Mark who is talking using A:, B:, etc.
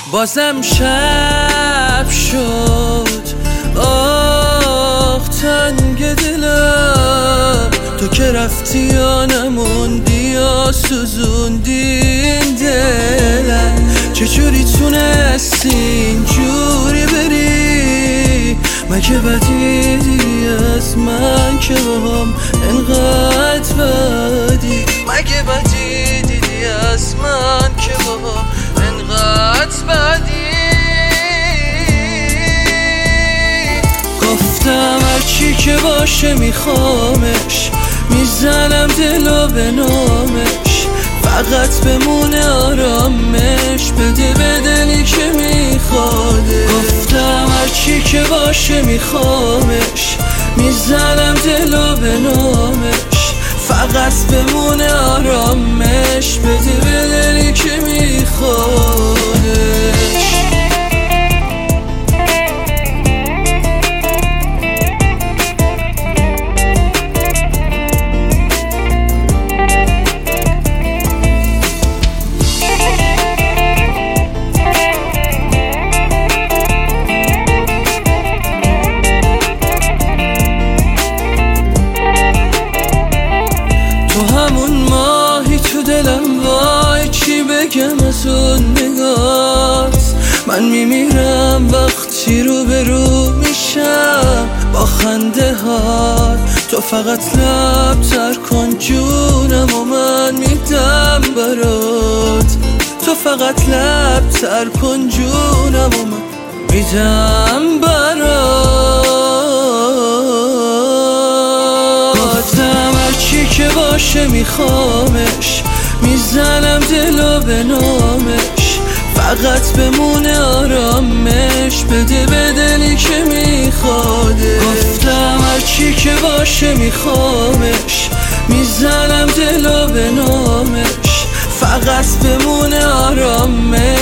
A: بازم شب شد، آخ تنگ دلم، تو که رفتی یا نموندی یا سوزوندی این دلم. چجوری تونستی اینجوری بری؟ مگه بدی دیدی از من که باهم انقدر بدی؟ مگه بدی دیدی از من که باهم انقدر بدی؟ گفتم هرچی که باشه میخوامش، میزنم دلو به نامش، فقط بمونه آرامش، بده به دلی که میخواده. گفتم هرچی که باشه میخوامش، میزنم دلو به نامش، فقط بمونه آرامش، بده به دلی که میخوادش. تو همون ماهی تو دلم، وای چی بگم از اون نگات. من میمیرم وقتی رو به رو میشم با خنده هات. تو فقط لب تر کن جونم و من میدم برات. تو فقط لب تر کن جونم و من میدم برات. هرچی که باشه میخوامش، میزنم دلو به نامش، فقط بمونه آرامش، بده به دلی که میخواده. گفتم هرچی که باشه میخوامش، میزنم دلو به نامش، فقط بمونه آرامش.